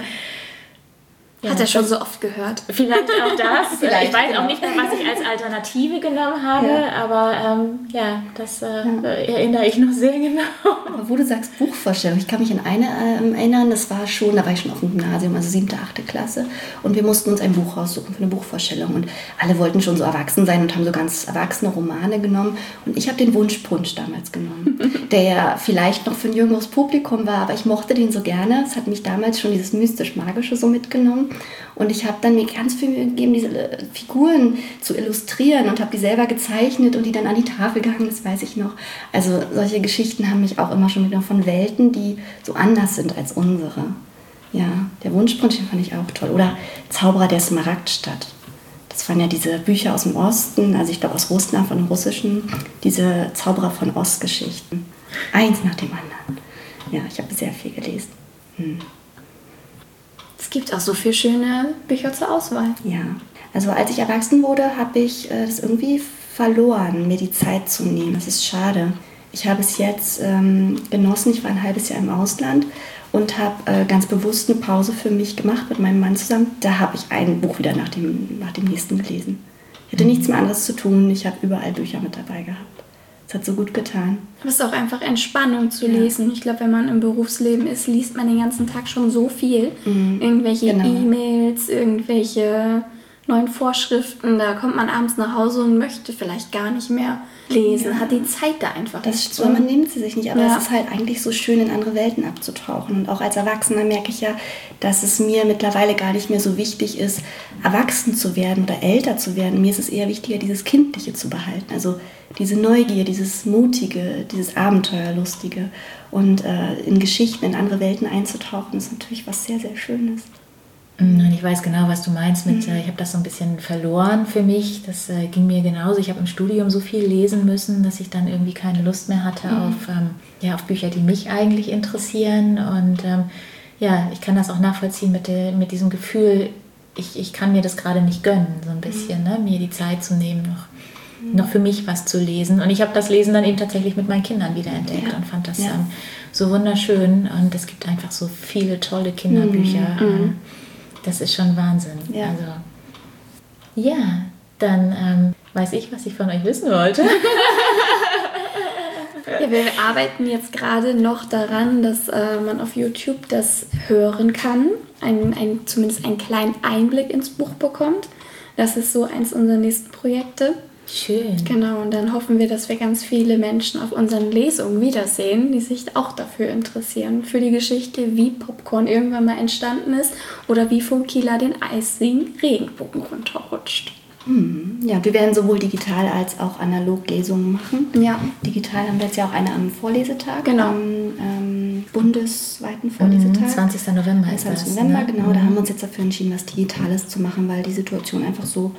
Hat er schon so oft gehört. Vielleicht auch das. Ich weiß auch nicht mehr, was ich als Alternative genommen habe, aber das erinnere ich noch sehr genau. Aber wo du sagst Buchvorstellung, ich kann mich an eine erinnern, da war ich schon auf dem Gymnasium, also 7., 8. Klasse, und wir mussten uns ein Buch raussuchen für eine Buchvorstellung, und alle wollten schon so erwachsen sein und haben so ganz erwachsene Romane genommen, und ich habe den Wunschpunsch damals genommen, der ja vielleicht noch für ein jüngeres Publikum war, aber ich mochte den so gerne. Es hat mich damals schon dieses mystisch-magische so mitgenommen. Und ich habe dann mir ganz viel Mühe gegeben, diese Figuren zu illustrieren, und habe die selber gezeichnet und die dann an die Tafel gehangen, das weiß ich noch. Also solche Geschichten haben mich auch immer schon mitgenommen, von Welten, die so anders sind als unsere. Ja, der Wunschpunsch, den fand ich auch toll. Oder Zauberer der Smaragdstadt. Das waren ja diese Bücher aus dem Osten, also ich glaube aus Russland, von den russischen, diese Zauberer von Ost-Geschichten. Eins nach dem anderen. Ja, ich habe sehr viel gelesen. Es gibt auch so viele schöne Bücher zur Auswahl. Ja, also als ich erwachsen wurde, habe ich das irgendwie verloren, mir die Zeit zu nehmen. Das ist schade. Ich habe es jetzt genossen, ich war ein halbes Jahr im Ausland und habe ganz bewusst eine Pause für mich gemacht mit meinem Mann zusammen. Da habe ich ein Buch wieder nach dem nächsten gelesen. Ich hatte nichts mehr anderes zu tun, ich habe überall Bücher mit dabei gehabt. Es hat so gut getan. Es ist auch einfach Entspannung zu lesen. Ich glaube, wenn man im Berufsleben ist, liest man den ganzen Tag schon so viel. Irgendwelche E-Mails, irgendwelche neuen Vorschriften. Da kommt man abends nach Hause und möchte vielleicht gar nicht mehr lesen. Hat die Zeit da einfach nicht. So. Man nimmt sie sich nicht, aber es ist halt eigentlich so schön, in andere Welten abzutauchen. Und auch als Erwachsener merke ich ja, dass es mir mittlerweile gar nicht mehr so wichtig ist, erwachsen zu werden oder älter zu werden. Mir ist es eher wichtiger, dieses Kindliche zu behalten. Also diese Neugier, dieses Mutige, dieses Abenteuerlustige. Und in Geschichten, in andere Welten einzutauchen, ist natürlich was sehr, sehr Schönes. Und ich weiß genau, was du meinst mit, ich habe das so ein bisschen verloren für mich. Das ging mir genauso. Ich habe im Studium so viel lesen müssen, dass ich dann irgendwie keine Lust mehr hatte auf Bücher, die mich eigentlich interessieren. Und ich kann das auch nachvollziehen mit diesem Gefühl, ich kann mir das gerade nicht gönnen, so ein bisschen, mir die Zeit zu nehmen, noch für mich was zu lesen. Und ich habe das Lesen dann eben tatsächlich mit meinen Kindern wiederentdeckt und fand das so wunderschön. Und es gibt einfach so viele tolle Kinderbücher. Das ist schon Wahnsinn. Ja. Also, dann weiß ich, was ich von euch wissen wollte. Ja, wir arbeiten jetzt gerade noch daran, dass man auf YouTube das hören kann. Zumindest einen kleinen Einblick ins Buch bekommt. Das ist so eins unserer nächsten Projekte. Schön. Genau, und dann hoffen wir, dass wir ganz viele Menschen auf unseren Lesungen wiedersehen, die sich auch dafür interessieren. Für die Geschichte, wie Popcorn irgendwann mal entstanden ist oder wie Funkila den eisigen Regenbogen runterrutscht. Ja, wir werden sowohl digital als auch analog Lesungen machen. Ja. Digital haben wir jetzt ja auch eine am Vorlesetag, Genau. am bundesweiten Vorlesetag. 20. November ist 20. das. November, Ne? genau. Da haben wir uns jetzt dafür entschieden, was Digitales zu machen, weil die Situation einfach so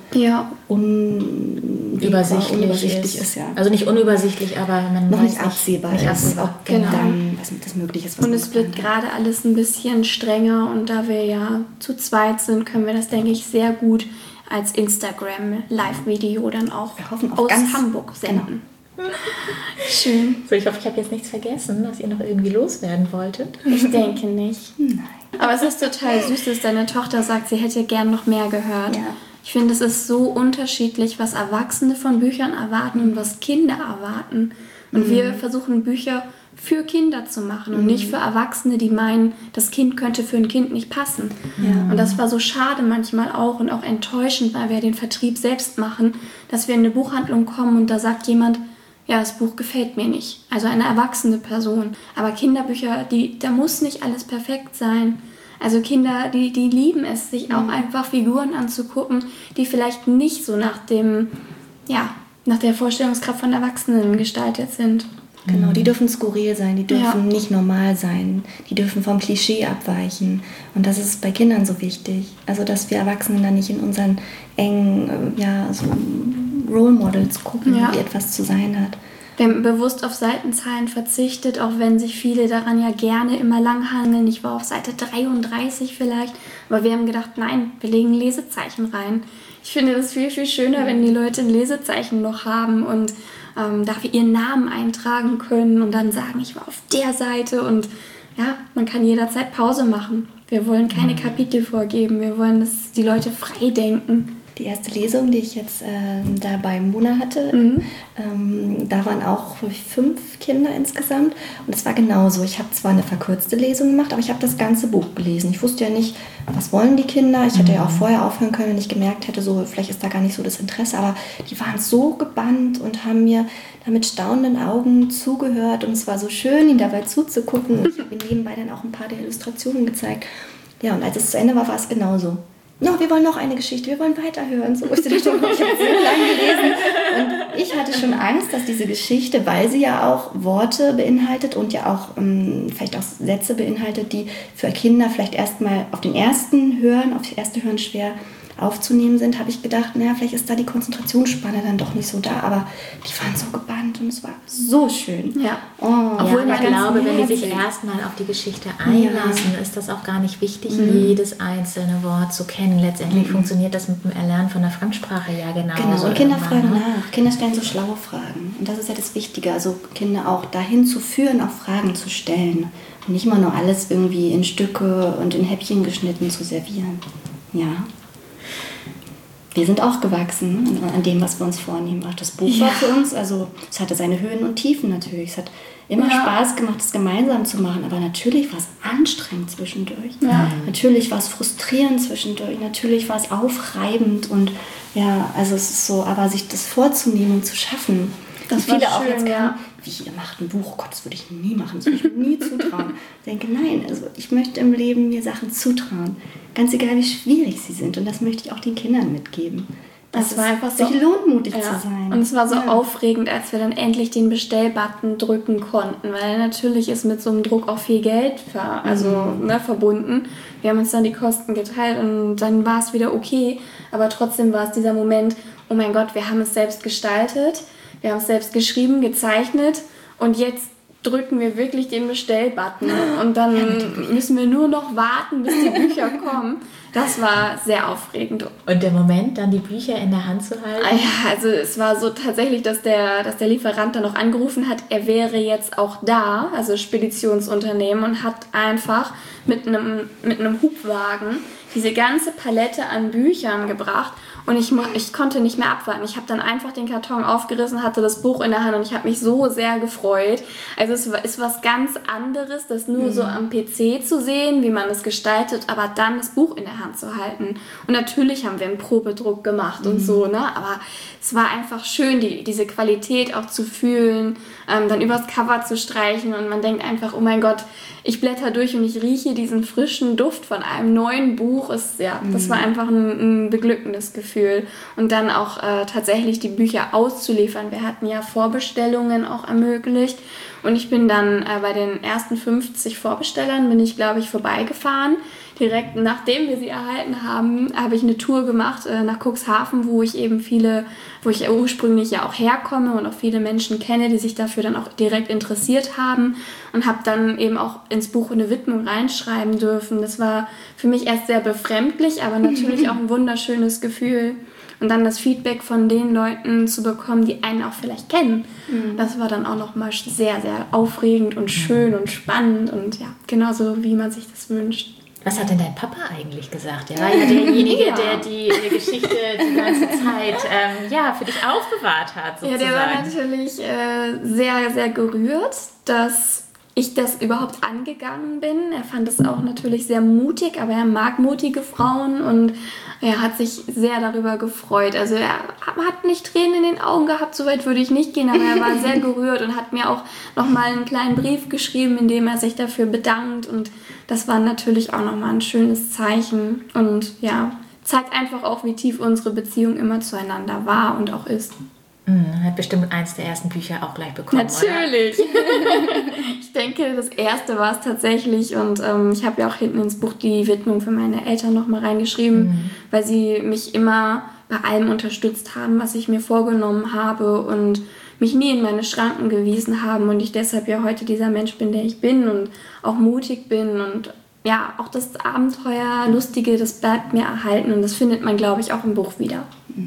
unübersichtlich ist. Ja. Also nicht unübersichtlich, aber man noch weiß nicht absehbar nicht ist, absehbar. ob Genau. dann was möglich ist. Was Und man es wird kann. gerade alles ein bisschen strenger und da wir ja zu zweit sind, können wir das, denke ich, sehr gut als Instagram-Live-Video dann auch Wir hoffen auf aus ganz- Hamburg senden. Schön. So, ich hoffe, ich habe jetzt nichts vergessen, was ihr noch irgendwie loswerden wolltet. Ich denke nicht. Nein. Aber es ist total süß, dass deine Tochter sagt, sie hätte gern noch mehr gehört. Ja. Ich finde, es ist so unterschiedlich, was Erwachsene von Büchern erwarten und was Kinder erwarten. Und wir versuchen Bücher für Kinder zu machen und nicht für Erwachsene, die meinen, das Kind könnte für ein Kind nicht passen. Und das war so schade manchmal auch und auch enttäuschend, weil wir den Vertrieb selbst machen, dass wir in eine Buchhandlung kommen und da sagt jemand, ja, das Buch gefällt mir nicht. Also eine erwachsene Person. Aber Kinderbücher, da muss nicht alles perfekt sein. Also Kinder, die lieben es, sich auch einfach Figuren anzugucken, die vielleicht nicht so nach der Vorstellungskraft von Erwachsenen gestaltet sind. Genau, die dürfen skurril sein, die dürfen nicht normal sein, die dürfen vom Klischee abweichen. Und das ist bei Kindern so wichtig. Also, dass wir Erwachsenen dann nicht in unseren engen so Role Models gucken, wie etwas zu sein hat. Wir haben bewusst auf Seitenzahlen verzichtet, auch wenn sich viele daran ja gerne immer langhangeln. Ich war auf Seite 33 vielleicht, aber wir haben gedacht, nein, wir legen Lesezeichen rein. Ich finde das viel, viel schöner, wenn die Leute ein Lesezeichen noch haben und dafür ihren Namen eintragen können und dann sagen, ich war auf der Seite und ja, man kann jederzeit Pause machen. Wir wollen keine Kapitel vorgeben, wir wollen, dass die Leute frei denken. Die erste Lesung, die ich jetzt da bei Mona hatte, da waren auch 5 Kinder insgesamt und es war genauso. Ich habe zwar eine verkürzte Lesung gemacht, aber ich habe das ganze Buch gelesen. Ich wusste ja nicht, was wollen die Kinder. Ich hätte ja auch vorher aufhören können, wenn ich gemerkt hätte, so vielleicht ist da gar nicht so das Interesse, aber die waren so gebannt und haben mir da mit staunenden Augen zugehört und es war so schön, ihnen dabei zuzugucken und ich habe ihnen nebenbei dann auch ein paar der Illustrationen gezeigt. Ja, und als es zu Ende war, war es genauso. No, wir wollen noch eine Geschichte, wir wollen weiterhören. So, ich dachte, ich habe so lange gelesen. Und ich hatte schon Angst, dass diese Geschichte, weil sie ja auch Worte beinhaltet und ja auch vielleicht auch Sätze beinhaltet, die für Kinder vielleicht erstmal auf das erste Hören schwer aufzunehmen sind, habe ich gedacht, naja, vielleicht ist da die Konzentrationsspanne dann doch nicht so da, aber die waren so gebannt und es war so schön. Ja. Obwohl ich glaube, wenn die sich herzlich. erstmal auf die Geschichte einlassen, ist das auch gar nicht wichtig, jedes einzelne Wort zu kennen. Letztendlich funktioniert das mit dem Erlernen von der Fremdsprache ja genauso. Genau, und Kinder irgendwann, fragen ne? nach. Kinder stellen so schlaue Fragen. Und das ist ja das Wichtige, also Kinder auch dahin zu führen, auch Fragen zu stellen. Und nicht immer nur alles irgendwie in Stücke und in Häppchen geschnitten zu servieren. Ja. Wir sind auch gewachsen an dem, was wir uns vornehmen. Auch das Buch war für uns, also es hatte seine Höhen und Tiefen natürlich. Es hat immer Spaß gemacht, es gemeinsam zu machen, aber natürlich war es anstrengend zwischendurch. Ja. Natürlich war es frustrierend zwischendurch, natürlich war es aufreibend und ja, also es ist so, aber sich das vorzunehmen und zu schaffen. Das viele war auch schön, jetzt ja. kamen, wie, ihr macht ein Buch, Gott, das würde ich nie machen, das würde ich mir nie zutrauen. Ich denke, nein, also ich möchte im Leben mir Sachen zutrauen, ganz egal wie schwierig sie sind und das möchte ich auch den Kindern mitgeben. Das war einfach so, sich lohnt, mutig zu sein. Und es war so aufregend, als wir dann endlich den Bestellbutton drücken konnten, weil natürlich ist mit so einem Druck auch viel Geld verbunden. Wir haben uns dann die Kosten geteilt und dann war es wieder okay, aber trotzdem war es dieser Moment, oh mein Gott, wir haben es selbst gestaltet, wir haben es selbst geschrieben, gezeichnet und jetzt drücken wir wirklich den Bestellbutton und dann müssen wir nur noch warten, bis die Bücher kommen. Das war sehr aufregend. Und der Moment, dann die Bücher in der Hand zu halten? Ja, also es war so tatsächlich, dass der Lieferant dann noch angerufen hat, er wäre jetzt auch da, also Speditionsunternehmen, und hat einfach mit einem Hubwagen diese ganze Palette an Büchern gebracht und ich konnte nicht mehr abwarten. Ich habe dann einfach den Karton aufgerissen, hatte das Buch in der Hand und ich habe mich so sehr gefreut. Also es ist was ganz anderes, das nur so am PC zu sehen, wie man es gestaltet, aber dann das Buch in der Hand zu halten. Und natürlich haben wir einen Probedruck gemacht und so, ne? Aber es war einfach schön, diese Qualität auch zu fühlen, dann übers Cover zu streichen und man denkt einfach, oh mein Gott, ich blätter durch und ich rieche diesen frischen Duft von einem neuen Buch. Das war einfach ein beglückendes Gefühl. Und dann auch tatsächlich die Bücher auszuliefern. Wir hatten ja Vorbestellungen auch ermöglicht. Und ich bin dann bei den ersten 50 Vorbestellern, glaube ich, vorbeigefahren. Direkt nachdem wir sie erhalten haben, habe ich eine Tour gemacht nach Cuxhaven, wo ich ursprünglich ja auch herkomme und auch viele Menschen kenne, die sich dafür dann auch direkt interessiert haben und habe dann eben auch ins Buch eine Widmung reinschreiben dürfen. Das war für mich erst sehr befremdlich, aber natürlich auch ein wunderschönes Gefühl. Und dann das Feedback von den Leuten zu bekommen, die einen auch vielleicht kennen. Das war dann auch nochmal sehr, sehr aufregend und schön und spannend und ja, genauso wie man sich das wünscht. Was hat denn dein Papa eigentlich gesagt? Er war ja derjenige, der die Geschichte die ganze Zeit für dich aufbewahrt hat, sozusagen. Ja, der war natürlich sehr, sehr gerührt, dass ich das überhaupt angegangen bin. Er fand es auch natürlich sehr mutig, aber er mag mutige Frauen und er hat sich sehr darüber gefreut. Also er hat nicht Tränen in den Augen gehabt, so weit würde ich nicht gehen, aber er war sehr gerührt und hat mir auch nochmal einen kleinen Brief geschrieben, in dem er sich dafür bedankt und das war natürlich auch nochmal ein schönes Zeichen und ja, zeigt einfach auch, wie tief unsere Beziehung immer zueinander war und auch ist. Hat bestimmt eins der ersten Bücher auch gleich bekommen, natürlich. Oder? Ich denke, das erste war es tatsächlich und ich habe ja auch hinten ins Buch die Widmung für meine Eltern nochmal reingeschrieben, weil sie mich immer bei allem unterstützt haben, was ich mir vorgenommen habe und mich nie in meine Schranken gewiesen haben und ich deshalb ja heute dieser Mensch bin, der ich bin und auch mutig bin und ja, auch das Abenteuer, Lustige, das bleibt mir erhalten und das findet man, glaube ich, auch im Buch wieder.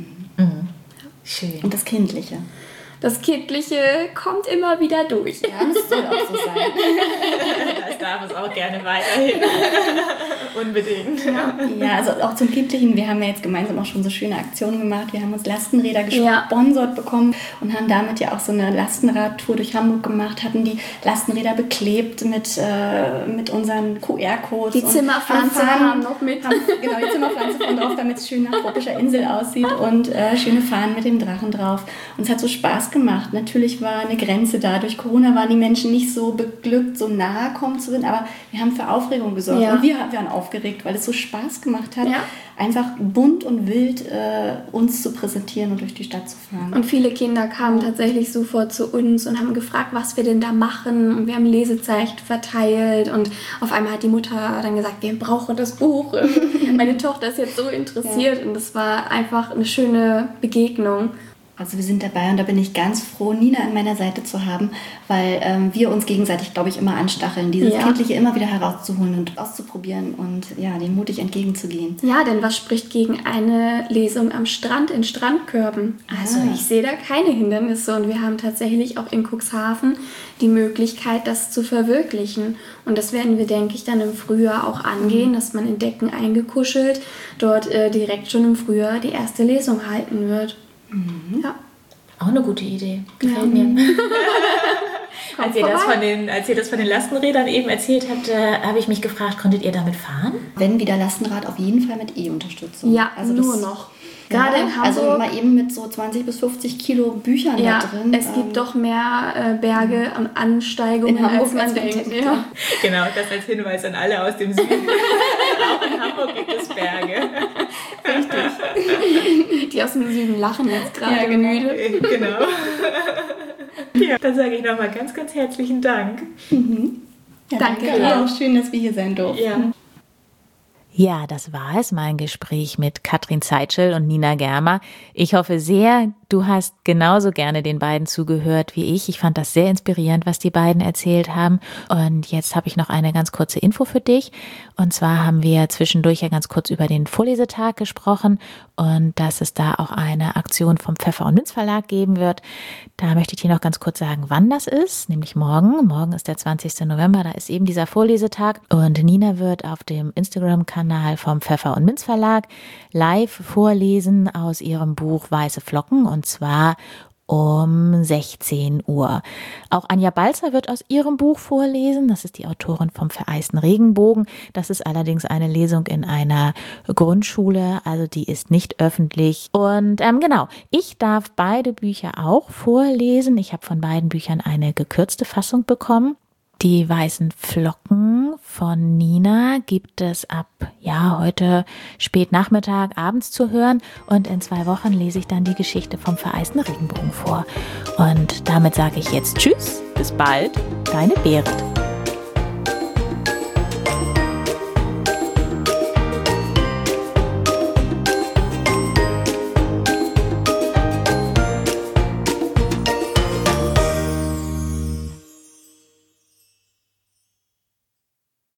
Schön. Und das Kindliche. Das Kindliche kommt immer wieder durch. Ja, das soll auch so sein. Das darf es auch gerne weiterhin. Unbedingt. Ja, also auch zum Kindlichen. Wir haben ja jetzt gemeinsam auch schon so schöne Aktionen gemacht. Wir haben uns Lastenräder gesponsert bekommen und haben damit ja auch so eine Lastenradtour durch Hamburg gemacht, hatten die Lastenräder beklebt mit unseren QR-Codes. Die Zimmerpflanze kam noch mit. Genau, die Zimmerpflanze von drauf, damit es schön nach tropischer Insel aussieht und schöne Fahnen mit dem Drachen drauf. Und es hat so Spaß gemacht. Natürlich war eine Grenze da. Durch Corona waren die Menschen nicht so beglückt, so nahe kommen zu können, aber wir haben für Aufregung gesorgt. Und wir waren aufgeregt, weil es so Spaß gemacht hat, einfach bunt und wild uns zu präsentieren und durch die Stadt zu fahren. Und viele Kinder kamen tatsächlich sofort zu uns und haben gefragt, was wir denn da machen. Und wir haben Lesezeichen verteilt und auf einmal hat die Mutter dann gesagt, wir brauchen das Buch. Meine Tochter ist jetzt so interessiert und das war einfach eine schöne Begegnung. Also wir sind dabei und da bin ich ganz froh, Nina an meiner Seite zu haben, weil wir uns gegenseitig, glaube ich, immer anstacheln, dieses Kindliche immer wieder herauszuholen und auszuprobieren und dem mutig entgegenzugehen. Ja, denn was spricht gegen eine Lesung am Strand in Strandkörben? Also ich sehe da keine Hindernisse und wir haben tatsächlich auch in Cuxhaven die Möglichkeit, das zu verwirklichen. Und das werden wir, denke ich, dann im Frühjahr auch angehen, dass man in Decken eingekuschelt dort direkt schon im Frühjahr die erste Lesung halten wird. Ja. Auch eine gute Idee. Gefällt mir. Als ihr das von den Lastenrädern eben erzählt habt, habe ich mich gefragt, konntet ihr damit fahren? Wenn wieder Lastenrad, auf jeden Fall mit E-Unterstützung. Ja, also nur noch. Gerade in Hamburg. Also mal eben mit so 20 bis 50 Kilo Büchern da drin. Es gibt doch mehr Berge und Ansteigungen, in Hamburg, als man denkt. Ja. Genau, das als Hinweis an alle aus dem Süden. Auch in Hamburg gibt es Berge. Richtig. Die aus dem Süden lachen jetzt gerade müde. Genau. Ja, dann sage ich nochmal ganz, ganz herzlichen Dank. Ja, danke dir. Auch schön, dass wir hier sein durften. Ja, das war es, mein Gespräch mit Katrin Zeitschel und Nina Germer. Ich hoffe sehr, Du hast genauso gerne den beiden zugehört wie ich. Ich fand das sehr inspirierend, was die beiden erzählt haben. Und jetzt habe ich noch eine ganz kurze Info für dich. Und zwar haben wir zwischendurch ja ganz kurz über den Vorlesetag gesprochen und dass es da auch eine Aktion vom Pfeffer und Minz Verlag geben wird. Da möchte ich dir noch ganz kurz sagen, wann das ist, nämlich morgen. Morgen ist der 20. November, da ist eben dieser Vorlesetag. Und Nina wird auf dem Instagram-Kanal vom Pfeffer und Minz Verlag live vorlesen aus ihrem Buch Weiße Flocken, und zwar um 16 Uhr. Auch Anja Balzer wird aus ihrem Buch vorlesen. Das ist die Autorin vom Vereisten Regenbogen. Das ist allerdings eine Lesung in einer Grundschule, also die ist nicht öffentlich. Und genau, ich darf beide Bücher auch vorlesen. Ich habe von beiden Büchern eine gekürzte Fassung bekommen. Die Weißen Flocken von Nina gibt es ab heute spät Nachmittag, abends zu hören. Und in 2 Wochen lese ich dann die Geschichte vom Vereisten Regenbogen vor. Und damit sage ich jetzt Tschüss, bis bald, deine Berit.